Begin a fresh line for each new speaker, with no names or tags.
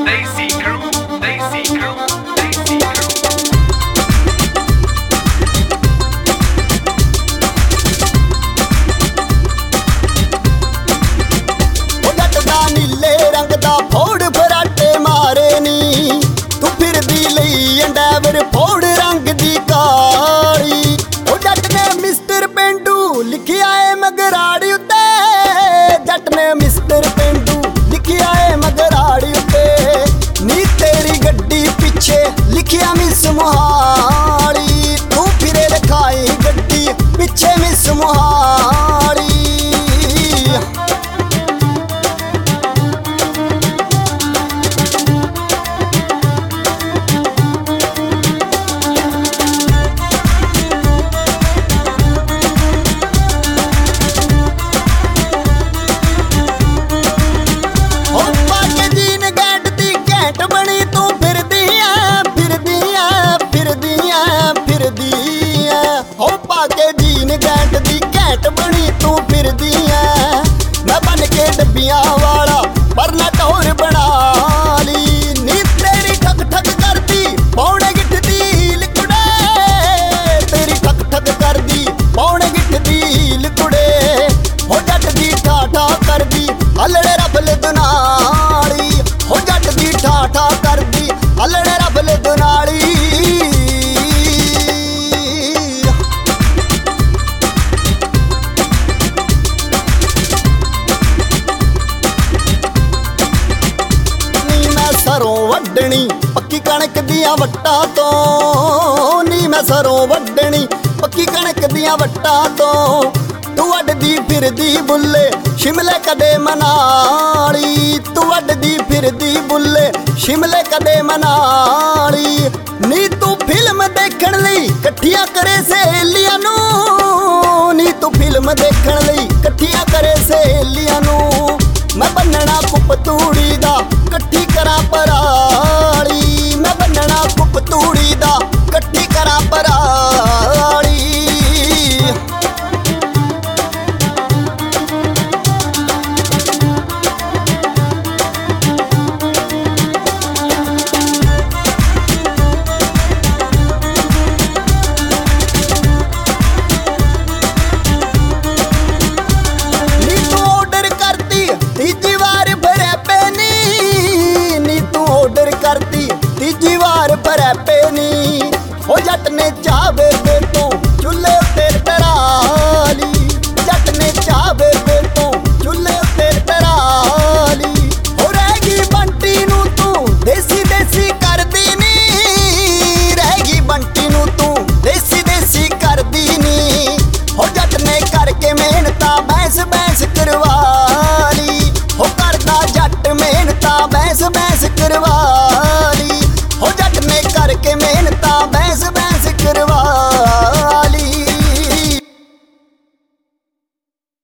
फोड़ रंग दी काली ओ जट ने मिस्टर पेंडू लिखिया है मगराड़ी उत्ते जट ने मिस्टर पेंडू लिखिया है मगराड़ी उत्ते नी तेरी गड्डी पिछे लिखिया मिस मोहाली तू फिरे लिखाई गड्डी पिछे मिस मोहाली डब्बियां वाला पर ना टोर बना ली नी तेरी ठग ठग करदी पौने गिठ दी लिकुड़े तेरी ठग ठग करदी पौने गिठ दी लिकुड़े हो जट दी ठाठा करदी हलड़े रबल दुनाली हो जट दी ठाठा करदी हलड़े रबल दुनाली सरों वड्डनी पक्की कणक दियां वट्टां तों नी मैं सरों वड्डनी पक्की कणक दियां वट्टां तों तू वड्डदी फिरदी बुल्ले शिमले कदे मनाली तू वड्डदी फिरदी बुल्ले शिमले कदे मनाली नी तू फिल्म देखण लई कट्ठियां करे सहेलियां नूं नी तू फिल्म देखण